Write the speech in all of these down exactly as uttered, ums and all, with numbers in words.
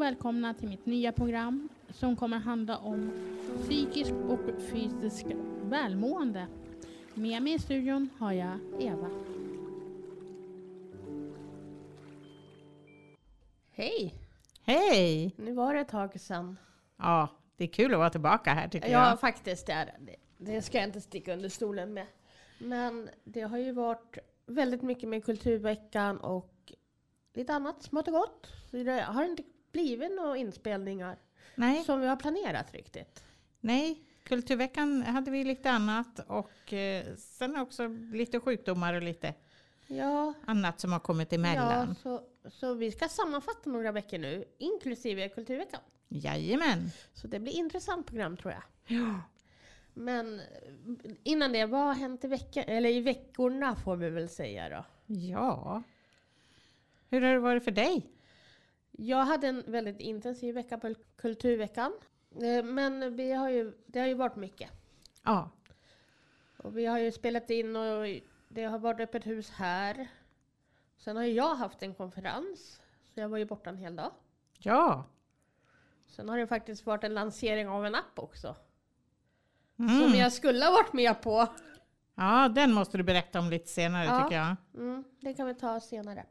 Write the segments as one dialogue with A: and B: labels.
A: och välkomna till mitt nya program som kommer handla om psykisk och fysisk välmående. Med mig i studion har jag Eva.
B: Hej!
C: Hej!
B: Nu var det ett tag sedan.
C: Ja, det är kul att vara tillbaka här tycker
B: Ja,
C: jag.
B: faktiskt det är det. Det ska jag inte sticka under stolen med. Men det har ju varit väldigt mycket med Kulturveckan och lite annat smått och gott. Så det har inte blivit några inspelningar
C: Nej,
B: som vi har planerat riktigt.
C: nej. Kulturveckan hade vi lite annat och eh, sen också lite sjukdomar och lite
B: Ja,
C: annat som har kommit
B: ja
C: emellan.
B: så, så vi ska sammanfatta några veckor nu, inklusive Kulturveckan.
C: Jajamän.
B: Så det blir ett intressant program tror jag.
C: Ja.
B: Men innan det, vad har hänt i veckan? Eller i veckorna får vi väl säga då.
C: ja. Hur har det varit för dig?
B: Jag hade en väldigt intensiv vecka på Kulturveckan. Eh, Men vi har ju, det har ju varit mycket.
C: Ja.
B: Och vi har ju spelat in och det har varit öppet hus här. Sen har ju jag haft en konferens. Så jag var ju borta en hel dag.
C: Ja.
B: Sen har det faktiskt varit en lansering av en app också.
C: Mm.
B: Som jag skulle ha varit med på.
C: Ja, den måste du berätta om lite senare
B: Ja.
C: tycker jag.
B: Mm, det kan vi ta senare.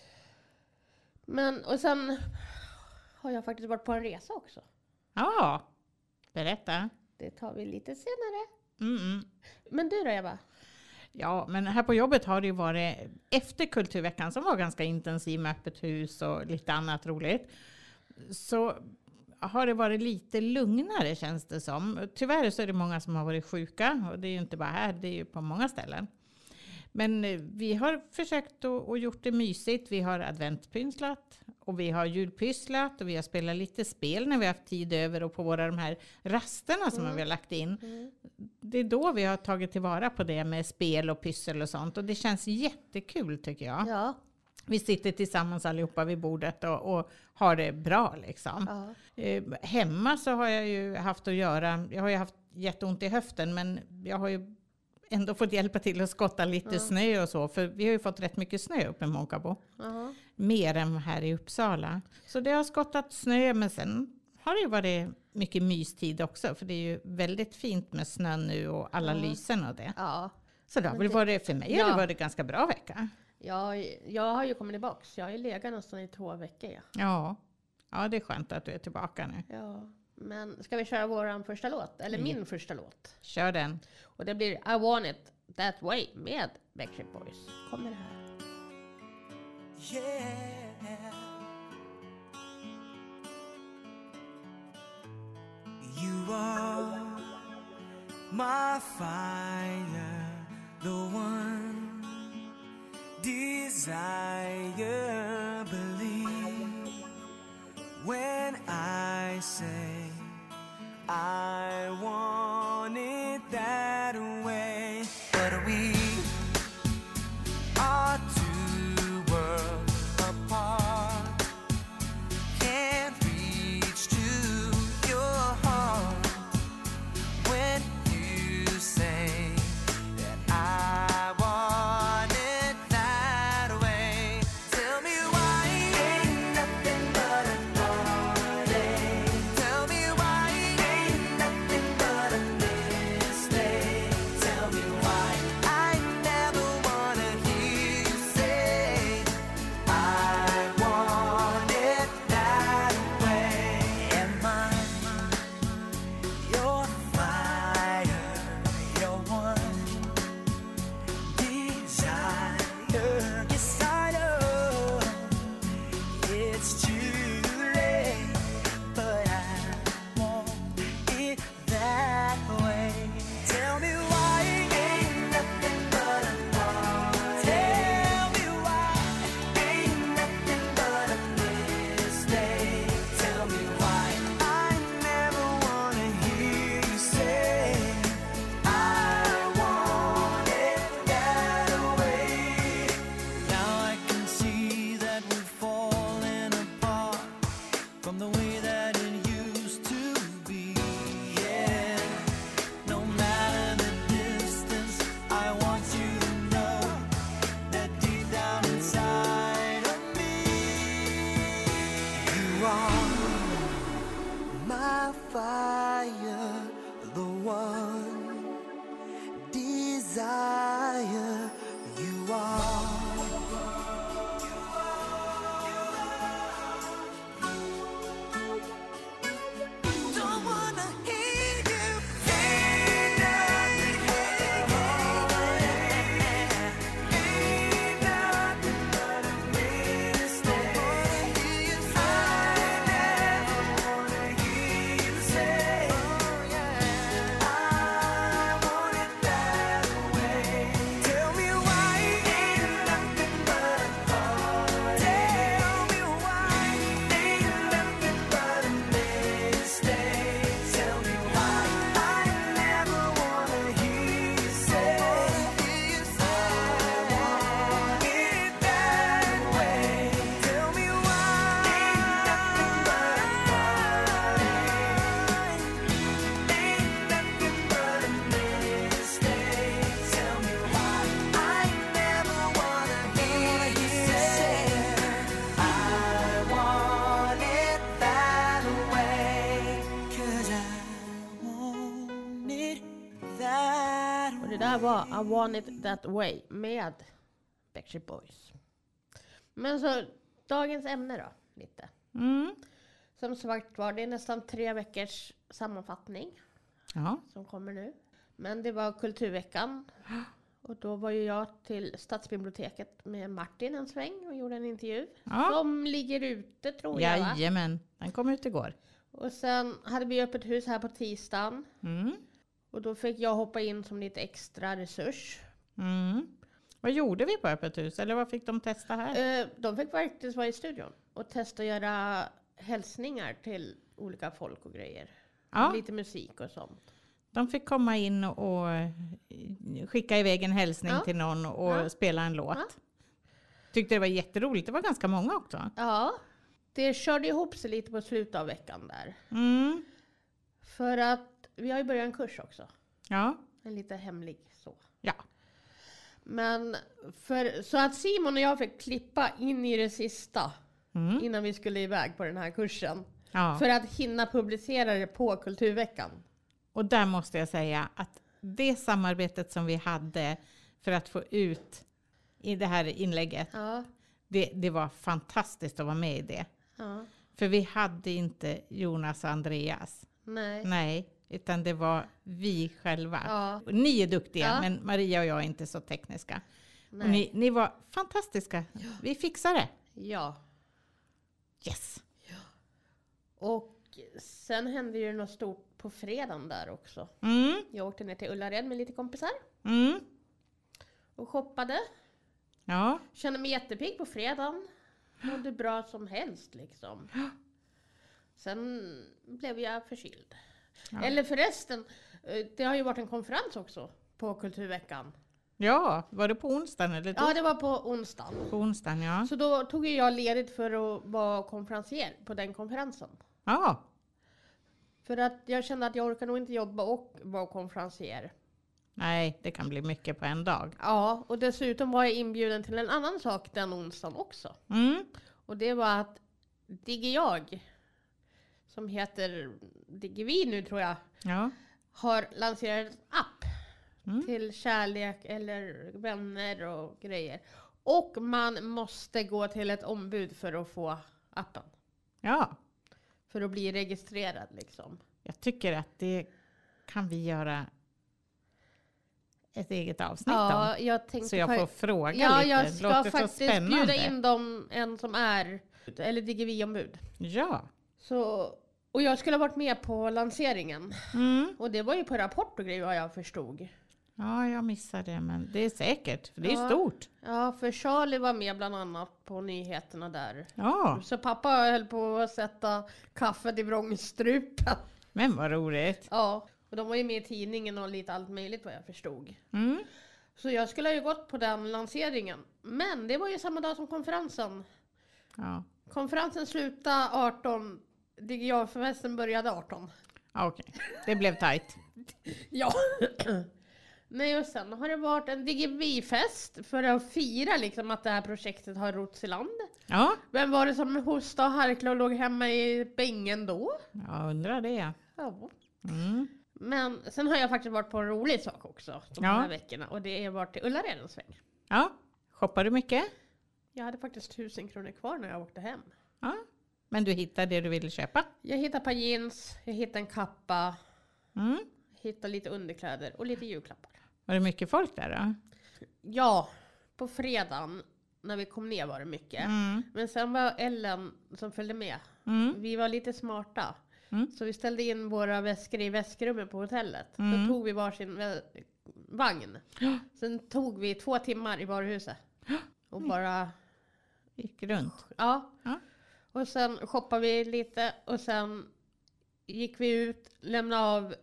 B: Men, och sen har jag faktiskt varit på en resa också.
C: Ja, berätta.
B: Det tar vi lite senare.
C: Mm-mm.
B: Men du då Eva?
C: Ja, men här på jobbet har det ju varit efter Kulturveckan som var ganska intensiv med öppet hus och lite annat roligt. Så har det varit lite lugnare känns det som. Tyvärr så är det många som har varit sjuka och det är ju inte bara här, det är ju på många ställen. Men eh, vi har försökt att, och gjort det mysigt. Vi har adventspysslat och vi har julpysslat och vi har spelat lite spel när vi har haft tid över och på våra de här rasterna som
B: Mm.
C: vi har lagt in.
B: Mm.
C: Det är då vi har tagit tillvara på det med spel och pyssel och sånt. Och det känns jättekul tycker jag.
B: Ja.
C: Vi sitter tillsammans allihopa vid bordet och, och har det bra liksom.
B: Ja.
C: Eh, hemma så har jag ju haft att göra, jag har ju haft jätteont i höften men jag har ju ändå fått hjälpa till att skotta lite
B: Ja.
C: snö och så. För vi har ju fått rätt mycket snö uppe i Månkabo.
B: Ja.
C: Mer än här i Uppsala. Så det har skottat snö men sen har det ju varit mycket mystid också. För det är ju väldigt fint med snö nu och alla
B: Ja.
C: lysen och det.
B: Ja.
C: Så det har
B: Men
C: väl
B: det-
C: varit, för mig
B: Ja.
C: har det varit en ganska bra vecka.
B: Jag, jag har ju kommit tillbaka. Jag har ju legat nästan i två veckor. Ja.
C: Ja. Ja, det är skönt att du är tillbaka nu.
B: Ja. Men ska vi köra våran första låt? Eller
C: Ja.
B: min första låt.
C: Kör den.
B: Och det blir I Want It That Way med Backstreet Boys. Kommer det här.
D: Yeah, you are my fire, the one desire. Believe when I say I want it that way, but we are two worlds apart. Can't reach to your heart when you say that I want it that way. Tell me why ain't nothing but a heartache. Tell me why ain't nothing but a mistake. Tell me why I never wanna hear you say I want it that way. Am I your fire, your one desire? Yes, I know it's too late, but I want it that way. Tell me why ain't nothing but a heart. Tell me why ain't nothing but a mistake. Tell me why I never wanna hear you say I want it that way. Now I can see that we're falling apart from the way that it used to be. Yeah, no matter the distance, I want you to know that deep down inside of me, you are fire, the one desire you are. Don't wanna hear you say nothing, ain't nothing but a mistake. I never wanna hear you say, I want it that way. Tell me why ain't nothing but a heart. Tell me why ain't nothing but a mistake. Tell me why I never wanna hear you say, I want it that way. Tell me why ain't nothing but a heartache. Ain't nothing but a mistake. Tell me why I never wanna hear you say, I want it that way. 'Cause I want it that
B: Och det där var I want it that way med Backstreet Boys. Men så dagens ämne då, lite.
C: Mm.
B: Som sagt var, det är nästan tre veckors sammanfattning
C: Ja.
B: som kommer nu. Men det var Kulturveckan. Och då var ju jag till Stadsbiblioteket med Martin en sväng och gjorde en intervju.
C: Ja.
B: Som ligger ute tror jag, va?
C: Jajamän, den kom ut igår.
B: Och sen hade vi öppet hus här på tisdagen.
C: Mm.
B: Och då fick jag hoppa in som lite extra resurs.
C: Mm. Vad gjorde vi på öppet hus? Eller vad fick de testa här?
B: Eh, de fick faktiskt vara i studion och testa att göra hälsningar till olika folk och grejer.
C: Ja.
B: Lite musik och sånt.
C: De fick komma in och eh, skicka iväg en hälsning
B: Ja.
C: till någon och
B: Ja.
C: spela en låt.
B: Ja.
C: Tyckte det var jätteroligt. Det var ganska många också.
B: Ja, det körde ihop sig lite på slutet av veckan där.
C: Mm.
B: För att vi har ju börjat en kurs också.
C: Ja.
B: En lite hemlig så.
C: Ja.
B: Men för, så att Simon och jag fick klippa in i det sista
C: Mm.
B: innan vi skulle iväg på den här kursen.
C: Ja.
B: För att hinna publicera det på Kulturveckan.
C: Och där måste jag säga att det samarbetet som vi hade för att få ut i det här inlägget,
B: Ja,
C: det, det var fantastiskt att vara med i det.
B: ja,
C: För vi hade inte Jonas och Andreas.
B: nej.
C: Nej, utan det var vi själva.
B: Ja,
C: Och ni är duktiga,
B: Ja.
C: men Maria och jag är inte så tekniska.
B: nej.
C: Och ni, ni var fantastiska. Vi fixar det.
B: Ja.
C: Yes.
B: Och sen hände ju något stort på fredagen där också.
C: Mm.
B: Jag åkte ner till Ullared med lite kompisar
C: Mm.
B: och shoppade.
C: Ja.
B: Kände mig jättepigg på fredagen. Mådde bra som helst liksom. Sen blev jag förkyld.
C: Ja.
B: Eller förresten, eh, det har ju varit en konferens också på Kulturveckan.
C: Ja, var det på onsdagen? Eller
B: Ja, det var på onsdagen.
C: på onsdagen, ja.
B: Så då tog ju jag ledigt för att vara konferencier på den konferensen.
C: Ja.
B: För att jag kände att jag orkar nog inte jobba och vara konferencier.
C: Nej, det kan bli mycket på en dag.
B: Ja, och dessutom var jag inbjuden till en annan sak den onsdagen också.
C: Mm.
B: Och det var att DigiJag, som heter DigiVi nu tror jag,
C: Ja.
B: har lanserat en app
C: Mm.
B: till kärlek eller vänner och grejer. Och man måste gå till ett ombud för att få appen.
C: Ja.
B: För att bli registrerad liksom.
C: Jag tycker att det kan vi göra ett eget avsnitt
B: Ja,
C: om.
B: jag tänkte
C: Så jag
B: fa-
C: får fråga
B: Ja,
C: lite.
B: jag
C: Det
B: ska
C: låter så
B: faktiskt
C: spännande.
B: bjuda in dem, en som är, eller DigiVi-ombud.
C: Ja.
B: Så, och jag skulle ha varit med på lanseringen.
C: Mm.
B: Och det var ju på Rapport och grejer vad jag förstod.
C: Ja, jag missade det, men det är säkert. För det är
B: Ja.
C: stort.
B: Ja, för Charlie var med bland annat på nyheterna där.
C: Ja,
B: Så pappa höll på att sätta kaffet i vrångstrupen.
C: men vad roligt.
B: Ja, och de var ju med i tidningen och lite allt möjligt vad jag förstod.
C: Mm.
B: Så jag skulle ha ju gått på den lanseringen. Men det var ju samma dag som konferensen.
C: Ja.
B: Konferensen slutade arton, DigiJag-festen började arton.
C: Ja, okej. Det blev tajt.
B: Ja. Nej, och sen har det varit en DigiVi-fest för att fira liksom att det här projektet har rots i land.
C: Ja,
B: Vem var det som hostade och harklade och låg hemma i bängen då?
C: jag undrar det.
B: Ja.
C: Mm.
B: Men sen har jag faktiskt varit på en rolig sak också de
C: Ja.
B: här veckorna. Och det är varit till Ullaredens sväng.
C: Ja, shoppar du mycket?
B: Jag hade faktiskt tusen kronor kvar när jag åkte hem.
C: Ja, men du hittade det du ville köpa?
B: Jag hittade ett par jeans, jag hittade en kappa,
C: Mm.
B: hittade lite underkläder och lite julklappar.
C: Var det mycket folk där då?
B: Ja, på fredagen när vi kom ner var det mycket.
C: Mm.
B: Men sen var Ellen som följde med.
C: Mm.
B: Vi var lite smarta.
C: Mm.
B: Så vi ställde in våra väskor i väskrummet på hotellet.
C: Mm.
B: Så tog vi varsin vä- vagn.
C: Ja.
B: Sen tog vi två timmar i varuhuset. Och bara,
C: Gick runt?
B: ja.
C: Ja.
B: Och sen shoppade vi lite. Och sen gick vi ut, lämnade av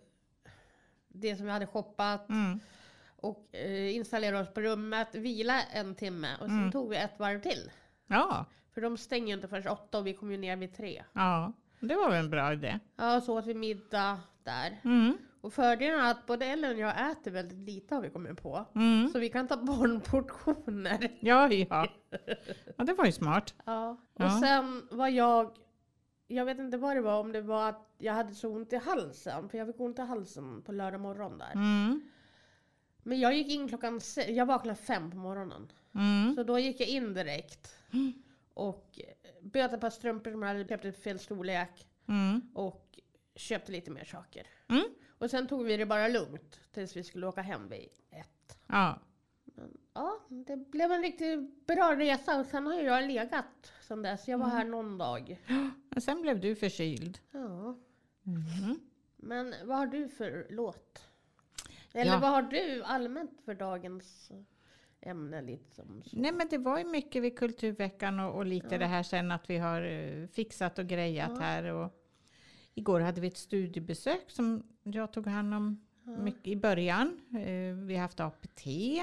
B: det som vi hade shoppat.
C: Mm.
B: Och eh, installerade oss på rummet, vila en timme. Och sen
C: Mm.
B: tog vi ett varv till.
C: Ja,
B: För de stänger ju inte förrän åtta och vi kom ju ner vid tre.
C: ja, det var väl en bra idé.
B: Ja, så åt vi middag där.
C: Mm.
B: Och fördelen är att både Ellen och jag äter väldigt lite har vi kommit på.
C: Mm.
B: Så vi kan ta barnportioner.
C: Ja, ja. Ja, det var ju smart.
B: Ja. Och
C: Ja.
B: sen var jag, jag vet inte vad det var, om det var att jag hade så ont i halsen. För jag fick ont i halsen på lördag morgon där.
C: Mm.
B: Men jag gick in klockan, se- jag vaknade fem på morgonen.
C: Mm.
B: Så då gick jag in direkt. Och böt ett par strumpor som jag hade köpt i fel storlek.
C: Mm.
B: Och köpte lite mer saker.
C: Mm.
B: Och sen tog vi det bara lugnt tills vi skulle åka hem vid ett.
C: Ja.
B: Men, ja, det blev en riktigt bra resa och sen har jag legat sen dess. Jag var här någon dag.
C: Men sen blev du förkyld.
B: Ja.
C: Mm.
B: Men vad har du för låt? Eller
C: Ja.
B: vad har du allmänt för dagens ämne? Liksom så?
C: Nej, men det var ju mycket vid Kulturveckan och, och lite
B: Ja.
C: det här sen att vi har eh, fixat och grejat
B: Ja.
C: här. Och igår hade vi ett studiebesök som jag tog hand om
B: Ja.
C: mycket i början. Eh, vi har haft A P T.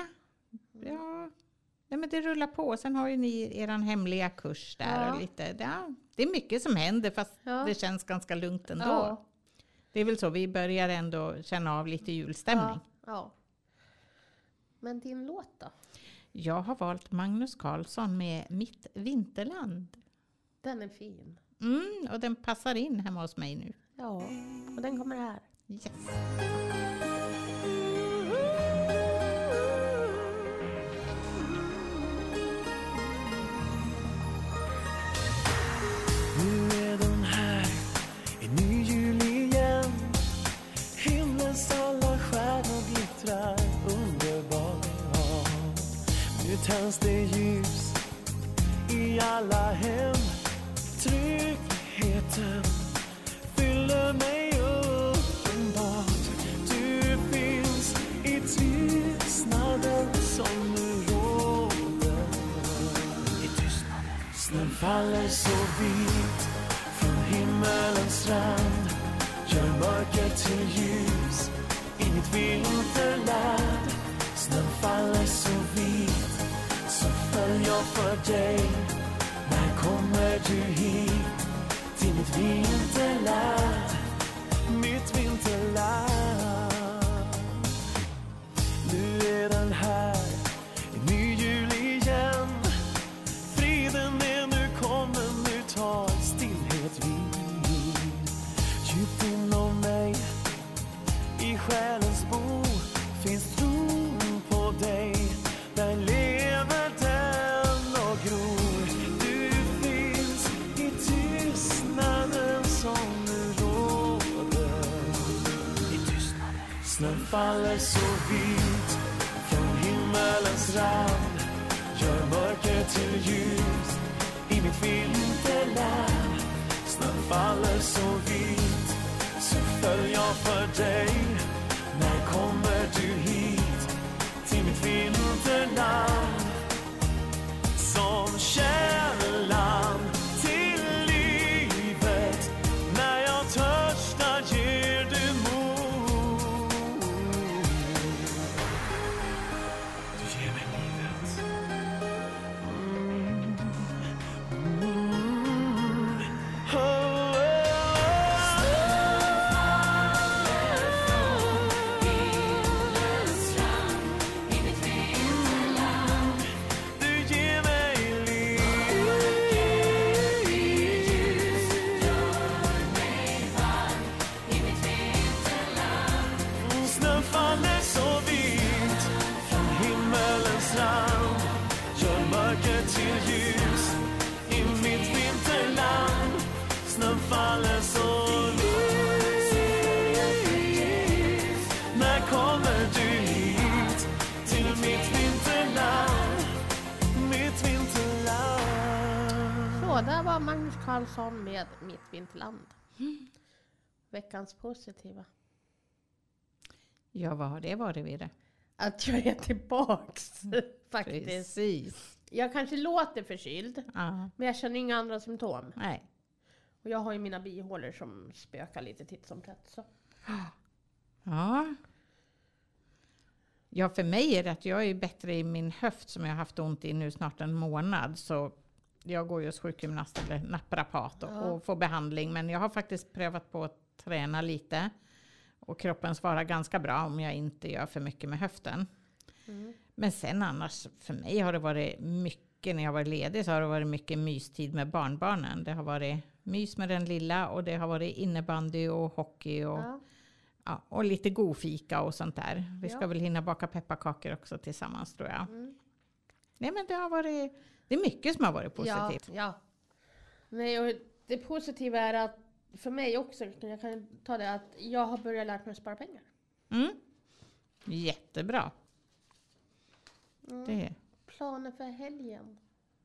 C: Ja. Nej, men det rullar på. Sen har ju ni eran hemliga kurs där.
B: Ja.
C: Och lite, ja, det är mycket som händer fast
B: Ja.
C: det känns ganska lugnt ändå.
B: Ja.
C: Det är väl så, vi börjar ändå känna av lite julstämning.
B: Ja. Ja. Men din låt då?
C: Jag har valt Magnus Carlsson med Mitt vinterland.
B: Den är fin.
C: Mm, och den passar in hemma hos mig nu.
B: Ja, och den kommer här.
C: Yes.
D: Nu är den här, en ny jul igen. Himlens alla stjärnor glittrar underbart. Nu tänds det ljus i alla hem. Tryggheten fyller mig uppenbart. Du finns i tystnaden som nu råder. I tystnaden. Snön faller så vit från himmelens strand. Gör mörker till ljus i mitt vinterland. Snön faller så vit, så följ jag för dig. När kommer du hit till mitt vinterland? Mitt vinterland. Nu är den här, en ny jul igen. Friden är nu kommen, nu tar stillhet vid. Djupt inom mig, i själens bo, finns tron på dig. Där lever den och gror. Du finns i tystnaden som nu råder. I tystnaden. Snön faller så vit från himmelens rand. Gör mörker till ljus i mitt vinterland. Snön faller så vit, så följ jag för dig. När kommer du hit till mitt vinterland? Som källan till livet. När jag törstar ger du mod. Du ger mig livet. Mm. Mm. Oh, oh, oh.
B: Johansson med Mitt vinterland. Mm. Veckans positiva.
C: Ja, vad har det varit vid det?
B: Att jag är tillbaks faktiskt.
C: Precis.
B: Jag kanske låter förkyld,
C: Ja.
B: men jag känner inga andra symptom.
C: Nej.
B: Och jag har ju mina bihålor som spökar lite titt som tätt. Så.
C: Ja. Ja, för mig är det att jag är bättre i min höft som jag har haft ont i nu snart en månad. Så jag går ju hos sjukgymnast eller naprapat och,
B: Ja.
C: och får behandling. Men jag har faktiskt prövat på att träna lite. Och kroppen svarar ganska bra om jag inte gör för mycket med höften.
B: Mm.
C: Men sen annars, för mig har det varit mycket, när jag var ledig så har det varit mycket mystid med barnbarnen. Det har varit mys med den lilla och det har varit innebandy och hockey och,
B: Ja.
C: ja, och lite godfika och sånt där. Vi ska
B: Ja.
C: väl hinna baka pepparkakor också tillsammans tror jag.
B: Mm.
C: Nej men det har varit, det är mycket som har varit positivt.
B: Ja, ja. Nej, och det positiva är att för mig också, jag kan ta det, att jag har börjat lära mig att spara pengar.
C: Mm. Jättebra.
B: Mm.
C: Det,
B: Planer för helgen.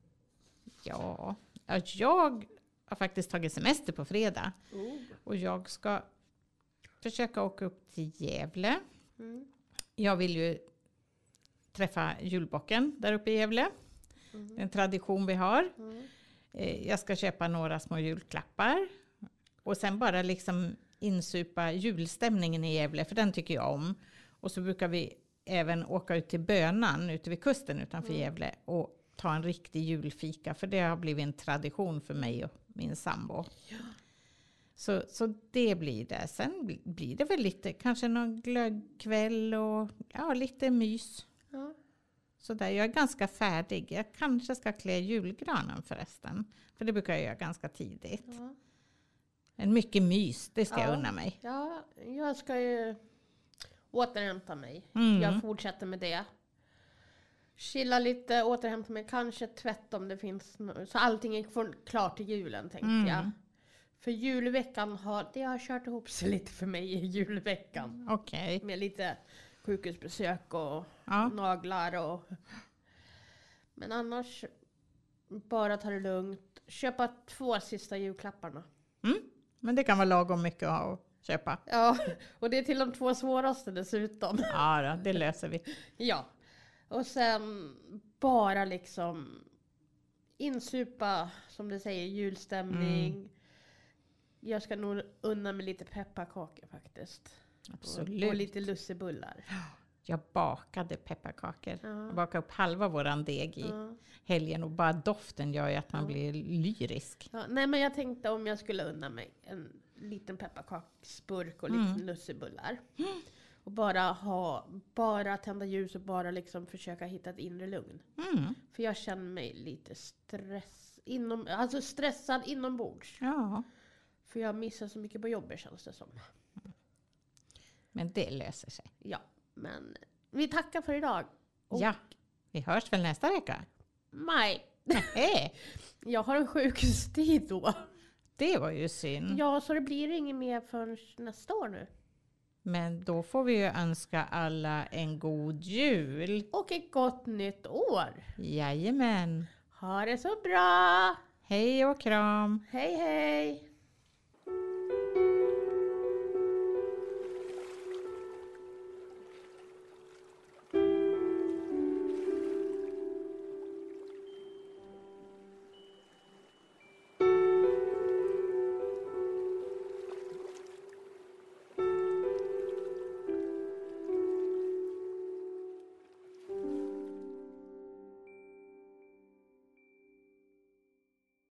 C: ja, ja, jag har faktiskt tagit semester på fredag.
B: Oh.
C: Och jag ska försöka åka upp till Gävle.
B: Mm.
C: Jag vill ju träffa julbocken där uppe i Gävle.
B: Mm.
C: Det är en tradition vi har.
B: Mm.
C: Eh, Jag ska köpa några små julklappar. Och sen bara liksom insupa julstämningen i Gävle. För den tycker jag om. Och så brukar vi även åka ut till Bönan ute vid kusten utanför
B: Mm.
C: Gävle. Och ta en riktig julfika. För det har blivit en tradition för mig och min sambo.
B: Ja.
C: Så, så det blir det. Sen bli- blir det väl lite, kanske någon glöggkväll och ja, lite mys.
B: Ja.
C: Så där, jag är ganska färdig. Jag kanske ska klä julgranen förresten. För det brukar jag göra ganska tidigt.
B: Ja.
C: En mycket mys, det ska
B: Ja.
C: jag unna mig.
B: Ja, jag ska ju återhämta mig.
C: Mm.
B: Jag fortsätter med det. Chilla lite, återhämta mig, kanske tvätt om det finns. no- Så allting är för- klart till julen tänkte
C: Mm.
B: jag. För julveckan har, det har kört ihop sig lite för mig i julveckan.
C: Okej.
B: Med lite sjukhusbesök och
C: Ja.
B: naglar och... Men annars, bara ta det lugnt. Köpa två sista julklapparna.
C: Men det kan vara lagom mycket att köpa.
B: Ja, och det är till de två svåraste dessutom.
C: Ja, då, det löser vi.
B: Ja. Och sen bara liksom insupa, som du säger, julstämning.
C: Mm.
B: Jag ska nog unna mig lite pepparkakor faktiskt. Och,
C: Absolut.
B: och lite lussebullar.
C: Jag bakade pepparkakor.
B: Ja.
C: Jag bakade upp halva våran deg i
B: Ja.
C: helgen. Och bara doften gör ju att man
B: Ja.
C: blir lyrisk.
B: Ja, nej, men jag tänkte om jag skulle unna mig en liten pepparkaksburk och lite
C: Mm.
B: lussebullar. Och bara ha, bara tända ljus och bara liksom försöka hitta ett inre lugn.
C: Mm.
B: För jag känner mig lite stress, inom, alltså stressad inombords.
C: Ja,
B: För jag missar så mycket på jobbet känns det som.
C: men det löser sig.
B: Ja, men vi tackar för idag. Och
C: Ja, vi hörs väl nästa vecka?
B: maj.
C: Hej,
B: Jag har en sjukhustid då.
C: det var ju synd.
B: Ja, så det blir inget mer förrän nästa år nu.
C: Men då får vi ju önska alla en god jul.
B: Och ett gott nytt år.
C: Jajamän.
B: Ha det så bra.
C: Hej och kram.
B: Hej hej.